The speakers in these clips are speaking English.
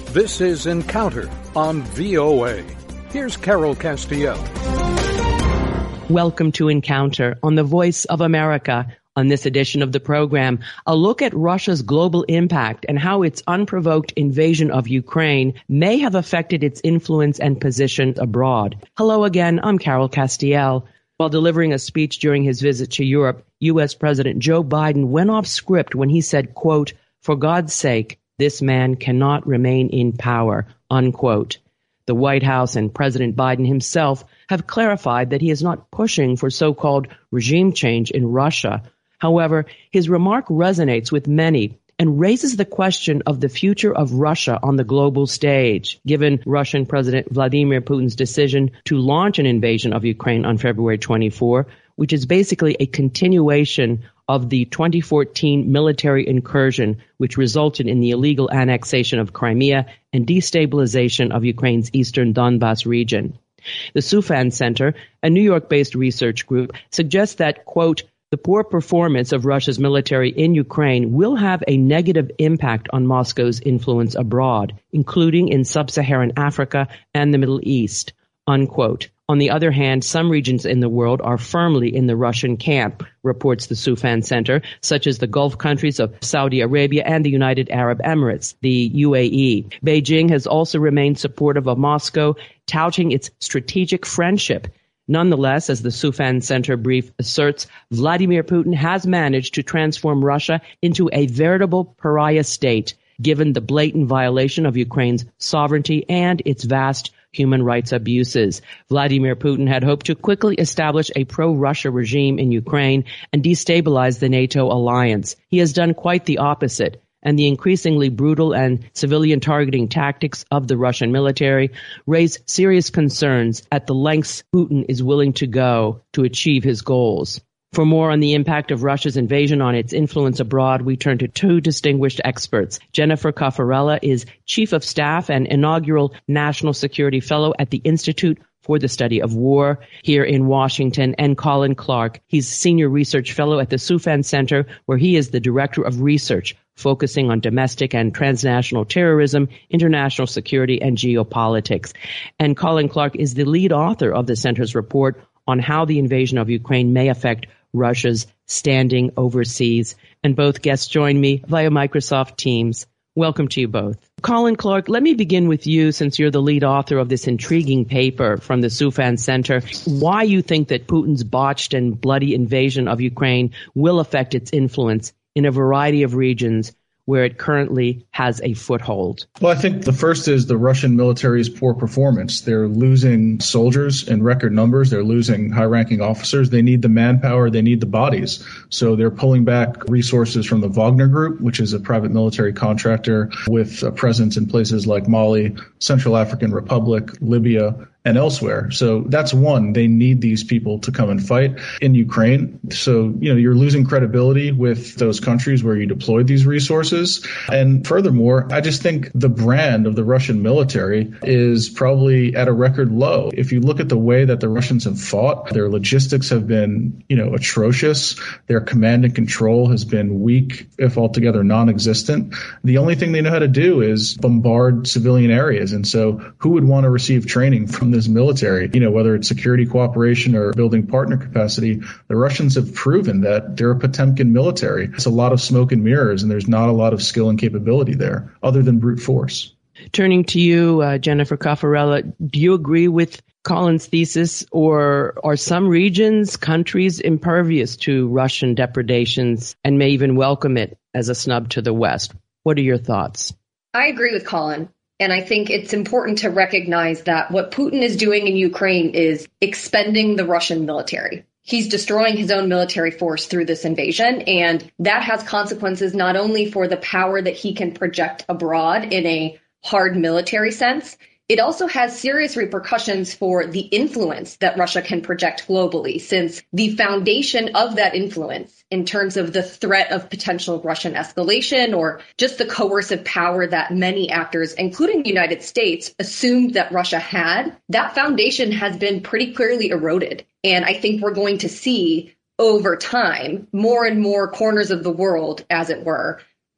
This is Encounter on VOA. Here's Carol Castiel. Welcome to Encounter on the Voice of America. On this edition of the program, a look at Russia's global impact and how its unprovoked invasion of Ukraine may have affected its influence and position abroad. Hello again, I'm Carol Castiel. While delivering a speech during his visit to Europe, U.S. President Joe Biden went off script when he said, quote, "For God's sake, this man cannot remain in power," unquote. The White House and President Biden himself have clarified that he is not pushing for so-called regime change in Russia. However, his remark resonates with many and raises the question of the future of Russia on the global stage, given Russian President Vladimir Putin's decision to launch an invasion of Ukraine on February 24, which is basically a continuation of the 2014 military incursion, which resulted in the illegal annexation of Crimea and destabilization of Ukraine's eastern Donbas region. The Soufan Center, a New York-based research group, suggests that, quote, "The poor performance of Russia's military in Ukraine will have a negative impact on Moscow's influence abroad, including in sub-Saharan Africa and the Middle East," unquote. On the other hand, some regions in the world are firmly in the Russian camp, reports the Soufan Center, such as the Gulf countries of Saudi Arabia and the United Arab Emirates, the UAE. Beijing has also remained supportive of Moscow, touting its strategic friendship. Nonetheless, as the Soufan Center brief asserts, Vladimir Putin has managed to transform Russia into a veritable pariah state, given the blatant violation of Ukraine's sovereignty and its vast human rights abuses. Vladimir Putin had hoped to quickly establish a pro-Russia regime in Ukraine and destabilize the NATO alliance. He has done quite the opposite, and the increasingly brutal and civilian targeting tactics of the Russian military raise serious concerns at the lengths Putin is willing to go to achieve his goals. For more on the impact of Russia's invasion on its influence abroad, we turn to two distinguished experts. Jennifer Caffarella is Chief of Staff and inaugural National Security Fellow at the Institute for the Study of War here in Washington, and Colin Clark. He's Senior Research Fellow at the Soufan Center, where he is the Director of Research, focusing on domestic and transnational terrorism, international security, and geopolitics. And Colin Clark is the lead author of the Center's report on how the invasion of Ukraine may affect Russia's standing overseas. And both guests join me via Microsoft Teams. Welcome to you both. Colin Clark, let me begin with you, since you're the lead author of this intriguing paper from the Soufan Center. Why you think that Putin's botched and bloody invasion of Ukraine will affect its influence in a variety of regions where it currently has a foothold? Well, I think the first is the Russian military's poor performance. They're losing soldiers in record numbers. They're losing high-ranking officers. They need the manpower. They need the bodies. So they're pulling back resources from the Wagner Group, which is a private military contractor with a presence in places like Mali, Central African Republic, Libya, and elsewhere. So that's one. They need these people to come and fight in Ukraine. So, you're losing credibility with those countries where you deployed these resources. And furthermore, I just think the brand of the Russian military is probably at a record low. If you look at the way that the Russians have fought, their logistics have been, atrocious. Their command and control has been weak, if altogether non-existent. The only thing they know how to do is bombard civilian areas. And so who would want to receive training from this military? Whether it's security cooperation or building partner capacity, the Russians have proven that they're a Potemkin military. It's a lot of smoke and mirrors, and there's not a lot of skill and capability there other than brute force. Turning to you, Jennifer Caffarella, do you agree with Colin's thesis, or are some regions, countries impervious to Russian depredations and may even welcome it as a snub to the West? What are your thoughts? I agree with Colin. And I think it's important to recognize that what Putin is doing in Ukraine is expending the Russian military. He's destroying his own military force through this invasion, and that has consequences not only for the power that he can project abroad in a hard military sense, it also has serious repercussions for the influence that Russia can project globally, since the foundation of that influence in terms of the threat of potential Russian escalation or just the coercive power that many actors, including the United States, assumed that Russia had, that foundation has been pretty clearly eroded. And I think we're going to see over time more and more corners of the world, as it were,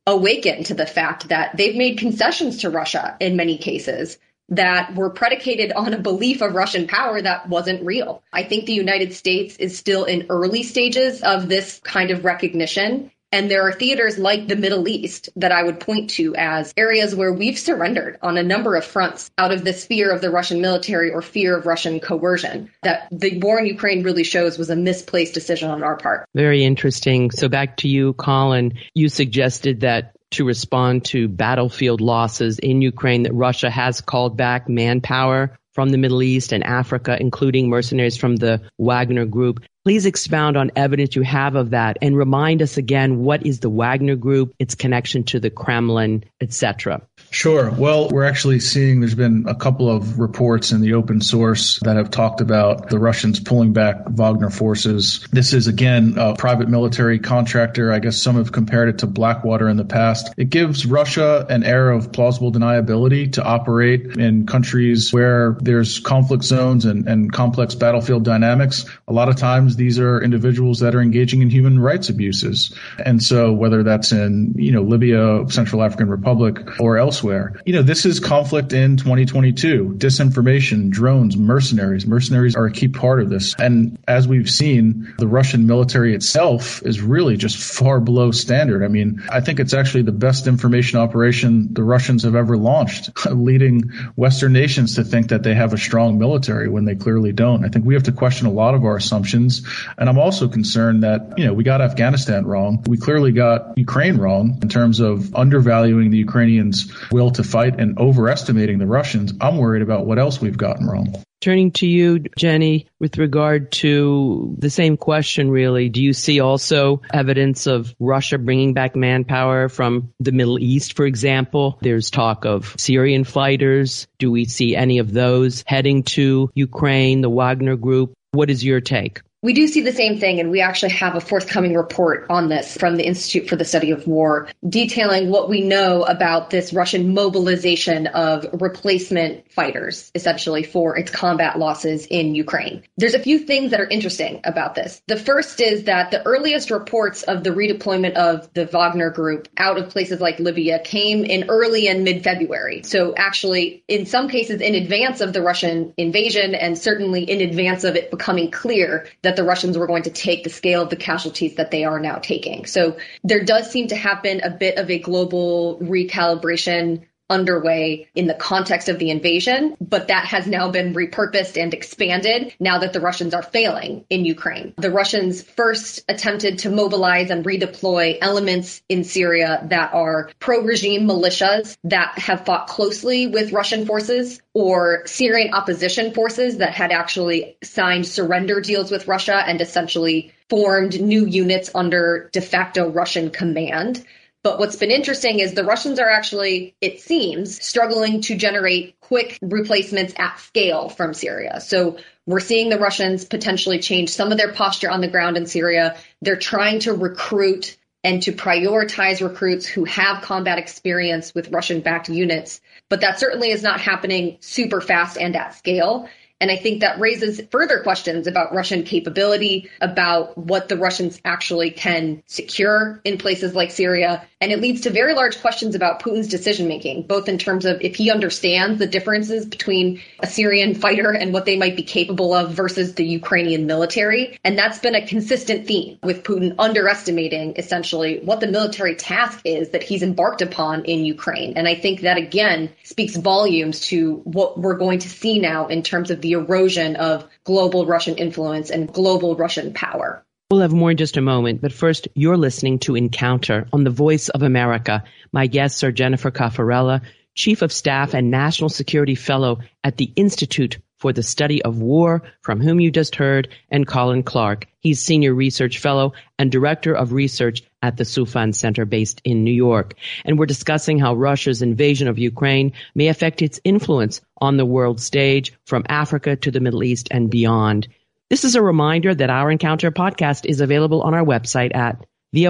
awaken to the fact that they've made concessions to Russia in many cases that were predicated on a belief of Russian power that wasn't real. I think the United States is still in early stages of this kind of recognition. And there are theaters like the Middle East that I would point to as areas where we've surrendered on a number of fronts out of this fear of the Russian military or fear of Russian coercion. That the war in Ukraine really shows was a misplaced decision on our part. Very interesting. So back to you, Colin. You suggested that to respond to battlefield losses in Ukraine, that Russia has called back manpower from the Middle East and Africa, including mercenaries from the Wagner Group. Please expound on evidence you have of that and remind us again, what is the Wagner Group, its connection to the Kremlin, etc.? Sure. Well, we're actually seeing there's been a couple of reports in the open source that have talked about the Russians pulling back Wagner forces. This is, again, a private military contractor. I guess some have compared it to Blackwater in the past. It gives Russia an air of plausible deniability to operate in countries where there's conflict zones and complex battlefield dynamics. A lot of times these are individuals that are engaging in human rights abuses. And so whether that's in, Libya, Central African Republic, or elsewhere, this is conflict in 2022. Disinformation, drones, mercenaries. Mercenaries are a key part of this. And as we've seen, the Russian military itself is really just far below standard. I mean, I think it's actually the best information operation the Russians have ever launched, leading Western nations to think that they have a strong military when they clearly don't. I think we have to question a lot of our assumptions. And I'm also concerned that, we got Afghanistan wrong. We clearly got Ukraine wrong in terms of undervaluing the Ukrainians' will to fight and overestimating the Russians. I'm worried about what else we've gotten wrong. Turning to you, Jenny, with regard to the same question, really, do you see also evidence of Russia bringing back manpower from the Middle East, for example? There's talk of Syrian fighters. Do we see any of those heading to Ukraine, the Wagner Group? What is your take? We do see the same thing, and we actually have a forthcoming report on this from the Institute for the Study of War, detailing what we know about this Russian mobilization of replacement fighters, essentially, for its combat losses in Ukraine. There's a few things that are interesting about this. The first is that the earliest reports of the redeployment of the Wagner Group out of places like Libya came in early and mid-February. So actually, in some cases, in advance of the Russian invasion, and certainly in advance of it becoming clear that the Russians were going to take the scale of the casualties that they are now taking. So there does seem to have been a bit of a global recalibration underway in the context of the invasion, but that has now been repurposed and expanded now that the Russians are failing in Ukraine. The Russians first attempted to mobilize and redeploy elements in Syria that are pro-regime militias that have fought closely with Russian forces, or Syrian opposition forces that had actually signed surrender deals with Russia and essentially formed new units under de facto Russian command. But what's been interesting is the Russians are actually, it seems, struggling to generate quick replacements at scale from Syria. So we're seeing the Russians potentially change some of their posture on the ground in Syria. They're trying to recruit and to prioritize recruits who have combat experience with Russian-backed units. But that certainly is not happening super fast and at scale. And I think that raises further questions about Russian capability, about what the Russians actually can secure in places like Syria. And it leads to very large questions about Putin's decision-making, both in terms of if he understands the differences between a Syrian fighter and what they might be capable of versus the Ukrainian military. And that's been a consistent theme, with Putin underestimating essentially what the military task is that he's embarked upon in Ukraine. And I think that, again, speaks volumes to what we're going to see now in terms of the erosion of global Russian influence and global Russian power. We'll have more in just a moment, but first, you're listening to Encounter on the Voice of America. My guests are Jennifer Caffarella, Chief of Staff and National Security Fellow at the Institute for the Study of War, from whom you just heard, and Colin Clark. He's Senior Research Fellow and Director of Research at the Soufan Center based in New York. And we're discussing how Russia's invasion of Ukraine may affect its influence on the world stage, from Africa to the Middle East and beyond. This is a reminder that our Encounter podcast is available on our website at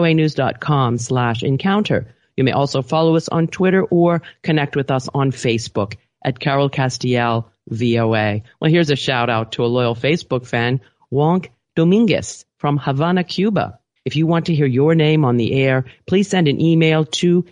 voanews.com/encounter. You may also follow us on Twitter or connect with us on Facebook at Carol Castiel VOA. Well, here's a shout out to a loyal Facebook fan, Wonk Dominguez from Havana, Cuba. If you want to hear your name on the air, please send an email to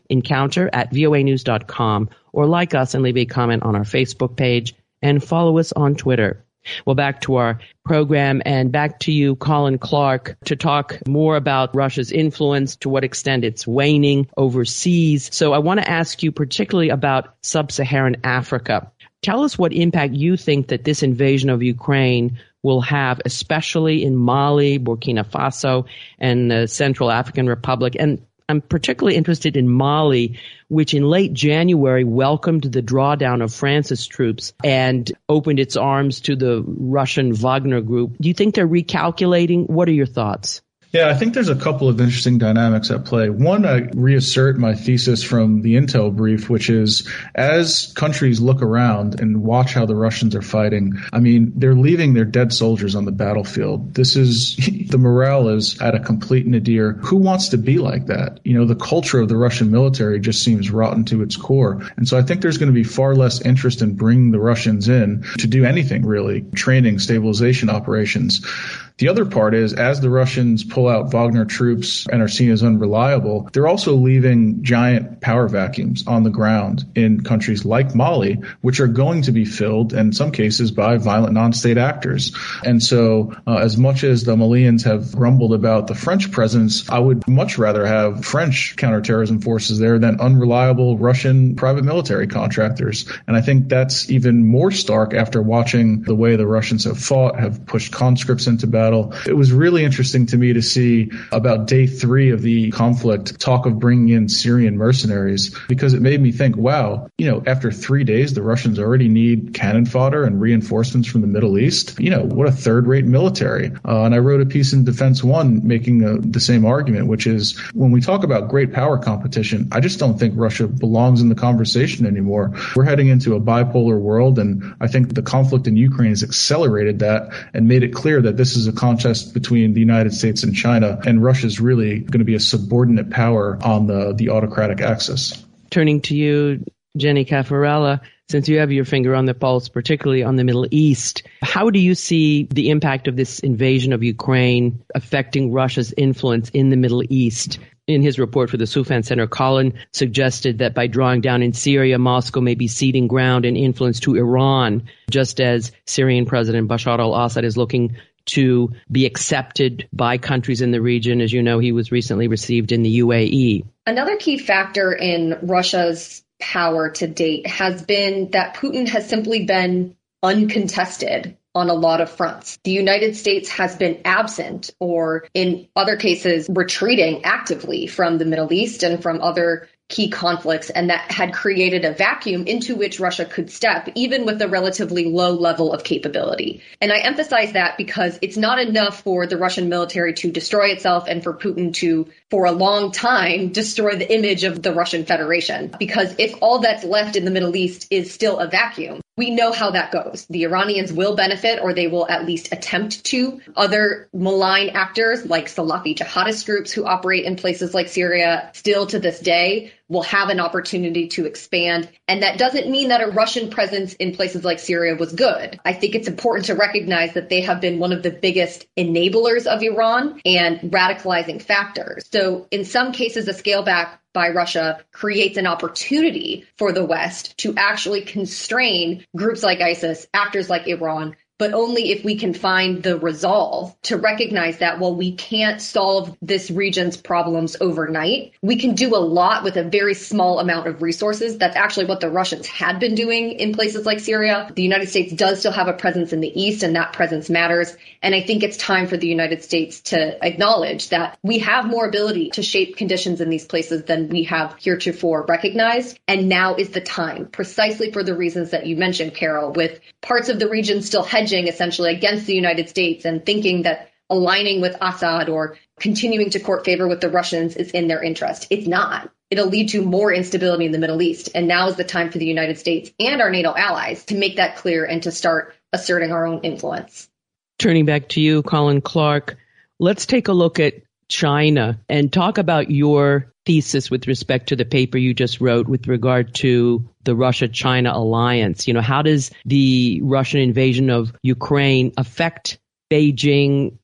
encounter@voanews.com or like us and leave a comment on our Facebook page and follow us on Twitter. Well, back to our program and back to you, Colin Clark, to talk more about Russia's influence, to what extent it's waning overseas. So I want to ask you particularly about sub-Saharan Africa. Tell us what impact you think that this invasion of Ukraine will have, especially in Mali, Burkina Faso, and the Central African Republic. And I'm particularly interested in Mali, which in late January welcomed the drawdown of France's troops and opened its arms to the Russian Wagner group. Do you think they're recalculating? What are your thoughts? Yeah, I think there's a couple of interesting dynamics at play. One, I reassert my thesis from the intel brief, which is as countries look around and watch how the Russians are fighting, I mean, they're leaving their dead soldiers on the battlefield. This is, the morale is at a complete nadir. Who wants to be like that? You know, the culture of the Russian military just seems rotten to its core. And so I think there's going to be far less interest in bringing the Russians in to do anything really, training, stabilization operations. The other part is, as the Russians pull out Wagner troops and are seen as unreliable, they're also leaving giant power vacuums on the ground in countries like Mali, which are going to be filled, in some cases, by violent non-state actors. And so, as much as the Malians have grumbled about the French presence, I would much rather have French counterterrorism forces there than unreliable Russian private military contractors. And I think that's even more stark after watching the way the Russians have fought, have pushed conscripts into battle. It was really interesting to me to see about day 3 of the conflict talk of bringing in Syrian mercenaries, because it made me think, wow, you know, after 3 days, the Russians already need cannon fodder and reinforcements from the Middle East. You know, what a third-rate military. And I wrote a piece in Defense One making the same argument, which is when we talk about great power competition, I just don't think Russia belongs in the conversation anymore. We're heading into a bipolar world, and I think the conflict in Ukraine has accelerated that and made it clear that this is a contest between the United States and China, and Russia's really going to be a subordinate power on the autocratic axis. Turning to you, Jenny Caffarella, since you have your finger on the pulse, particularly on the Middle East, how do you see the impact of this invasion of Ukraine affecting Russia's influence in the Middle East? In his report for the Soufan Center, Colin suggested that by drawing down in Syria, Moscow may be ceding ground and influence to Iran, just as Syrian President Bashar al-Assad is looking to be accepted by countries in the region. As you know, he was recently received in the UAE. Another key factor in Russia's power to date has been that Putin has simply been uncontested on a lot of fronts. The United States has been absent, or in other cases, retreating actively from the Middle East and from other key conflicts, and that had created a vacuum into which Russia could step, even with a relatively low level of capability. And I emphasize that because it's not enough for the Russian military to destroy itself and for Putin to, for a long time, destroy the image of the Russian Federation. Because if all that's left in the Middle East is still a vacuum, we know how that goes. The Iranians will benefit, or they will at least attempt to. Other malign actors, like Salafi jihadist groups who operate in places like Syria, still to this day, will have an opportunity to expand. And that doesn't mean that a Russian presence in places like Syria was good. I think it's important to recognize that they have been one of the biggest enablers of Iran and radicalizing factors. So in some cases, a scale back by Russia creates an opportunity for the West to actually constrain groups like ISIS, actors like Iran, but only if we can find the resolve to recognize that while we can't solve this region's problems overnight, we can do a lot with a very small amount of resources. That's actually what the Russians had been doing in places like Syria. The United States does still have a presence in the East, and that presence matters. And I think it's time for the United States to acknowledge that we have more ability to shape conditions in these places than we have heretofore recognized. And now is the time, precisely for the reasons that you mentioned, Carol, with parts of the region still hedging essentially against the United States and thinking that aligning with Assad or continuing to court favor with the Russians is in their interest. It's not. It'll lead to more instability in the Middle East. And now is the time for the United States and our NATO allies to make that clear and to start asserting our own influence. Turning back to you, Colin Clark, let's take a look at China and talk about your thesis with respect to the paper you just wrote with regard to the Russia-China alliance. You know, how does the Russian invasion of Ukraine affect Beijing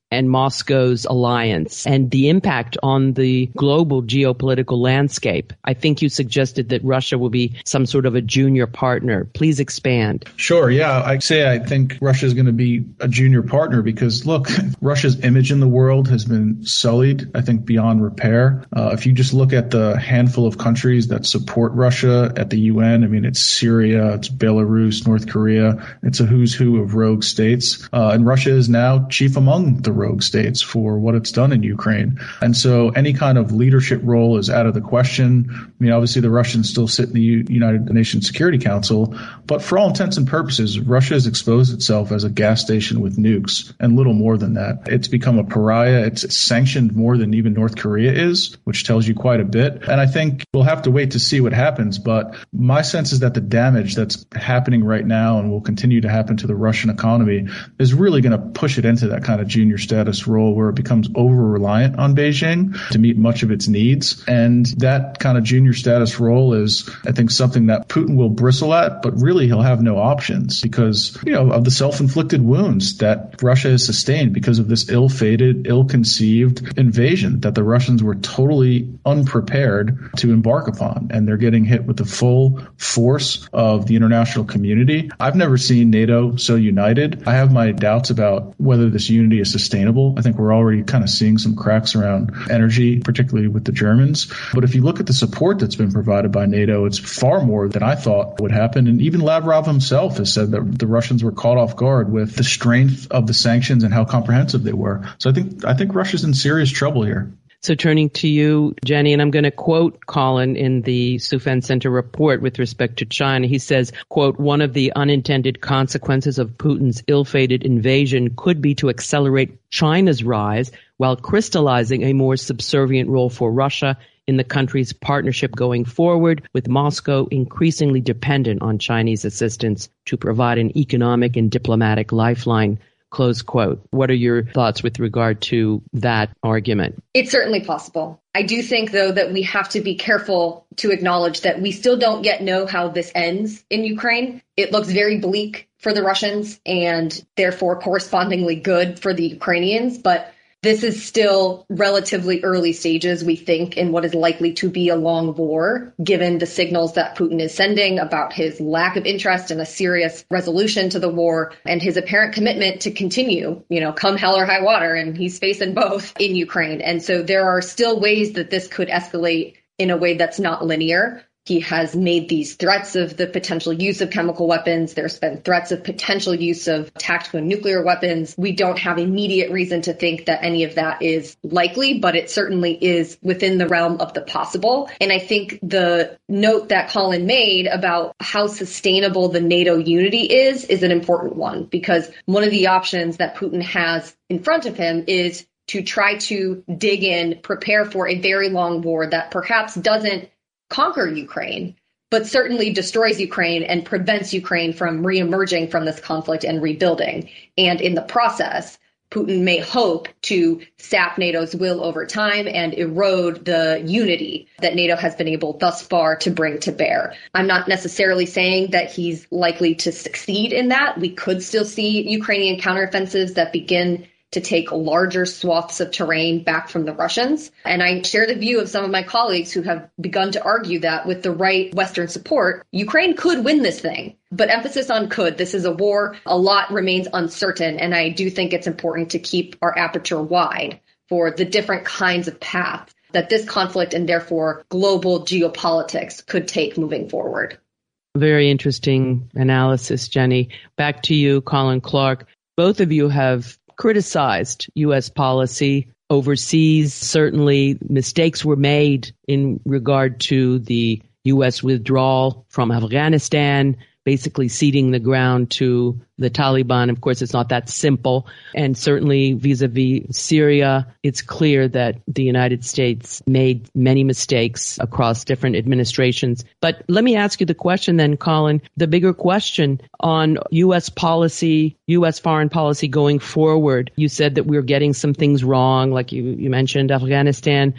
and Moscow's alliance and the impact on the global geopolitical landscape? I think you suggested that Russia will be some sort of a junior partner. Please expand. Sure. Yeah, I think Russia is going to be a junior partner because, look, Russia's image in the world has been sullied, I think, beyond repair. If you just look at the handful of countries that support Russia at the UN, I mean, it's Syria, it's Belarus, North Korea. It's a who's who of rogue states. And Russia is now chief among the rogue states for what it's done in Ukraine. And so any kind of leadership role is out of the question. I mean, obviously, the Russians still sit in the United Nations Security Council, but for all intents and purposes, Russia has exposed itself as a gas station with nukes and little more than that. It's become a pariah. It's sanctioned more than even North Korea is, which tells you quite a bit. And I think we'll have to wait to see what happens. But my sense is that the damage that's happening right now and will continue to happen to the Russian economy is really going to push it into that kind of junior status role where it becomes over-reliant on Beijing to meet much of its needs. And that kind of junior status role is, I think, something that Putin will bristle at, but really he'll have no options because, of the self-inflicted wounds that Russia has sustained because of this ill-fated, ill-conceived invasion that the Russians were totally unprepared to embark upon. And they're getting hit with the full force of the international community. I've never seen NATO so united. I have my doubts about whether this unity is sustainable. I think we're already kind of seeing some cracks around energy, particularly with the Germans. But if you look at the support that's been provided by NATO, it's far more than I thought would happen. And even Lavrov himself has said that the Russians were caught off guard with the strength of the sanctions and how comprehensive they were. So I think Russia's in serious trouble here. So turning to you, Jenny, and I'm going to quote Colin in the Soufan Center report with respect to China. He says, quote, one of the unintended consequences of Putin's ill-fated invasion could be to accelerate China's rise while crystallizing a more subservient role for Russia in the country's partnership going forward, with Moscow increasingly dependent on Chinese assistance to provide an economic and diplomatic lifeline. Close quote. What are your thoughts with regard to that argument? It's certainly possible. I do think, though, that we have to be careful to acknowledge that we still don't yet know how this ends in Ukraine. It looks very bleak for the Russians and therefore correspondingly good for the Ukrainians. But this is still relatively early stages, we think, in what is likely to be a long war, given the signals that Putin is sending about his lack of interest in a serious resolution to the war and his apparent commitment to continue, come hell or high water. And he's facing both in Ukraine. And so there are still ways that this could escalate in a way that's not linear. He has made these threats of the potential use of chemical weapons. There's been threats of potential use of tactical nuclear weapons. We don't have immediate reason to think that any of that is likely, but it certainly is within the realm of the possible. And I think the note that Colin made about how sustainable the NATO unity is an important one, because one of the options that Putin has in front of him is to try to dig in, prepare for a very long war that perhaps doesn't conquer Ukraine, but certainly destroys Ukraine and prevents Ukraine from reemerging from this conflict and rebuilding. And in the process, Putin may hope to sap NATO's will over time and erode the unity that NATO has been able thus far to bring to bear. I'm not necessarily saying that he's likely to succeed in that. We could still see Ukrainian counteroffensives that begin to take larger swaths of terrain back from the Russians. And I share the view of some of my colleagues who have begun to argue that with the right Western support, Ukraine could win this thing. But emphasis on could. This is a war. A lot remains uncertain. And I do think it's important to keep our aperture wide for the different kinds of paths that this conflict and therefore global geopolitics could take moving forward. Very interesting analysis, Jenny. Back to you, Colin Clark. Both of you have criticized U.S. policy overseas. Certainly, mistakes were made in regard to the U.S. withdrawal from Afghanistan, basically ceding the ground to the Taliban. Of course, it's not that simple. And certainly vis-a-vis Syria, it's clear that the United States made many mistakes across different administrations. But let me ask you the question then, Colin, the bigger question on U.S. policy, U.S. foreign policy going forward. You said that we're getting some things wrong, like you mentioned Afghanistan.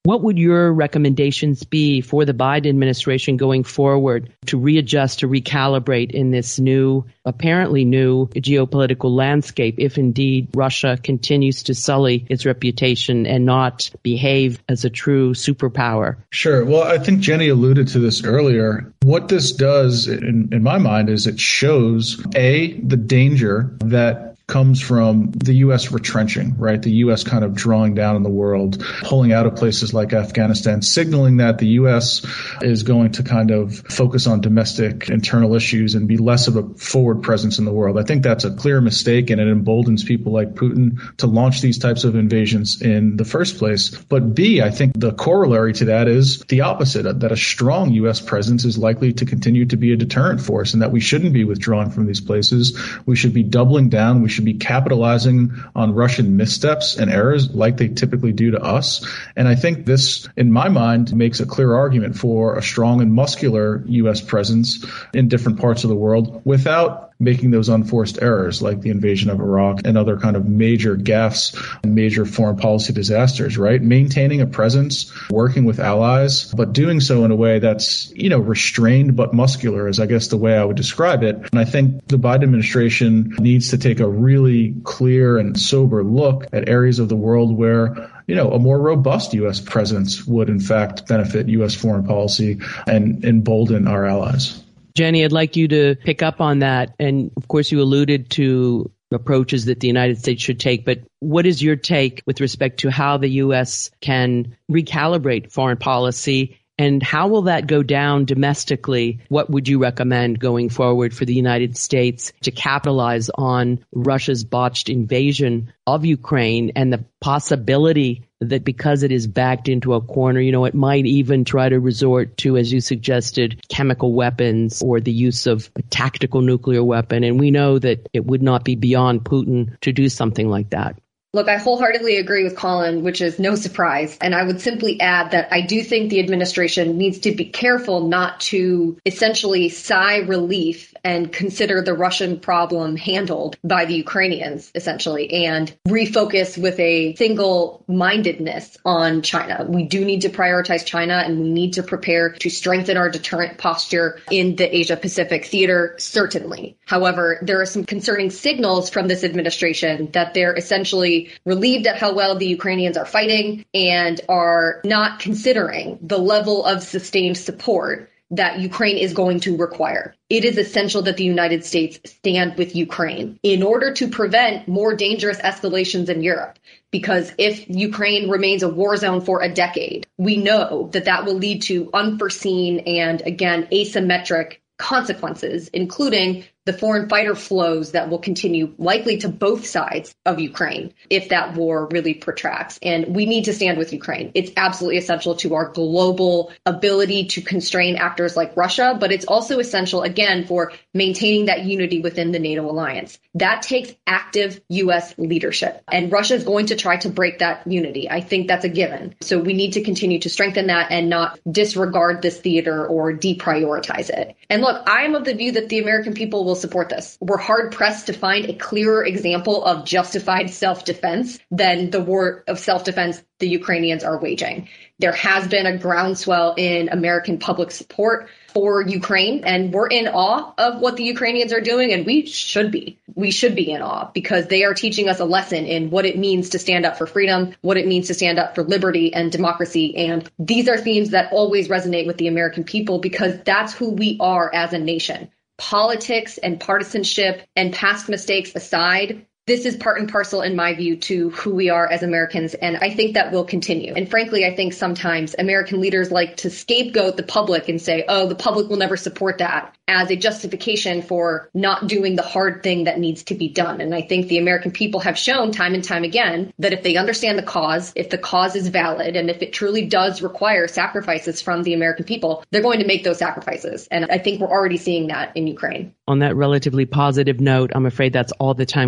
What would your recommendations be for the Biden administration going forward to readjust, to recalibrate in this apparently new geopolitical landscape if indeed Russia continues to sully its reputation and not behave as a true superpower? Sure. Well, I think Jenny alluded to this earlier. What this does, in my mind, is it shows, the danger that comes from the U.S. retrenching, right? The U.S. kind of drawing down in the world, pulling out of places like Afghanistan, signaling that the U.S. is going to kind of focus on domestic internal issues and be less of a forward presence in the world. I think that's a clear mistake, and it emboldens people like Putin to launch these types of invasions in the first place. But B, I think the corollary to that is the opposite, that a strong U.S. presence is likely to continue to be a deterrent force, and that we shouldn't be withdrawing from these places. We should be doubling down. We should be capitalizing on Russian missteps and errors like they typically do to us. And I think this, in my mind, makes a clear argument for a strong and muscular U.S. presence in different parts of the world without making those unforced errors like the invasion of Iraq and other kind of major gaffes and major foreign policy disasters, right? Maintaining a presence, working with allies, but doing so in a way that's, restrained but muscular is, I guess, the way I would describe it. And I think the Biden administration needs to take a really clear and sober look at areas of the world where a more robust U.S. presence would, in fact, benefit U.S. foreign policy and embolden our allies. Jenny, I'd like you to pick up on that. And of course, you alluded to approaches that the United States should take. But what is your take with respect to how the U.S. can recalibrate foreign policy? And how will that go down domestically? What would you recommend going forward for the United States to capitalize on Russia's botched invasion of Ukraine and the possibility that because it is backed into a corner, it might even try to resort to, as you suggested, chemical weapons or the use of a tactical nuclear weapon. And we know that it would not be beyond Putin to do something like that. Look, I wholeheartedly agree with Colin, which is no surprise. And I would simply add that I do think the administration needs to be careful not to essentially sigh relief and consider the Russian problem handled by the Ukrainians, essentially, and refocus with a single-mindedness on China. We do need to prioritize China, and we need to prepare to strengthen our deterrent posture in the Asia-Pacific theater, certainly. However, there are some concerning signals from this administration that they're essentially relieved at how well the Ukrainians are fighting and are not considering the level of sustained support that Ukraine is going to require. It is essential that the United States stand with Ukraine in order to prevent more dangerous escalations in Europe. Because if Ukraine remains a war zone for a decade, we know that that will lead to unforeseen and, again, asymmetric consequences, including the foreign fighter flows that will continue likely to both sides of Ukraine if that war really protracts. And we need to stand with Ukraine. It's absolutely essential to our global ability to constrain actors like Russia, but it's also essential, again, for maintaining that unity within the NATO alliance. That takes active U.S. leadership, and Russia is going to try to break that unity. I think that's a given. So we need to continue to strengthen that and not disregard this theater or deprioritize it. And look, I am of the view that the American people will support this. We're hard pressed to find a clearer example of justified self-defense than the war of self-defense the Ukrainians are waging. There has been a groundswell in American public support for Ukraine, and we're in awe of what the Ukrainians are doing, and we should be. We should be in awe because they are teaching us a lesson in what it means to stand up for freedom, what it means to stand up for liberty and democracy. And these are themes that always resonate with the American people because that's who we are as a nation. Politics and partisanship and past mistakes aside, this is part and parcel, in my view, to who we are as Americans, and I think that will continue. And frankly, I think sometimes American leaders like to scapegoat the public and say, oh, the public will never support that as a justification for not doing the hard thing that needs to be done. And I think the American people have shown time and time again that if they understand the cause, if the cause is valid, and if it truly does require sacrifices from the American people, they're going to make those sacrifices. And I think we're already seeing that in Ukraine. On that relatively positive note, I'm afraid that's all the time we have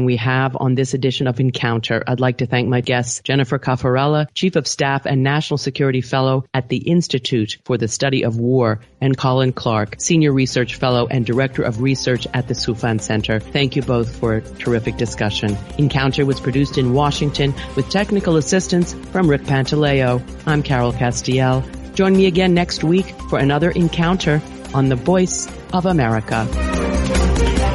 have on this edition of Encounter. I'd like to thank my guests, Jennifer Caffarella, Chief of Staff and National Security Fellow at the Institute for the Study of War, and Colin Clark, Senior Research Fellow and Director of Research at the Soufan Center. Thank you both for a terrific discussion. Encounter was produced in Washington with technical assistance from Rick Pantaleo. I'm Carol Castiel. Join me again next week for another Encounter on the Voice of America.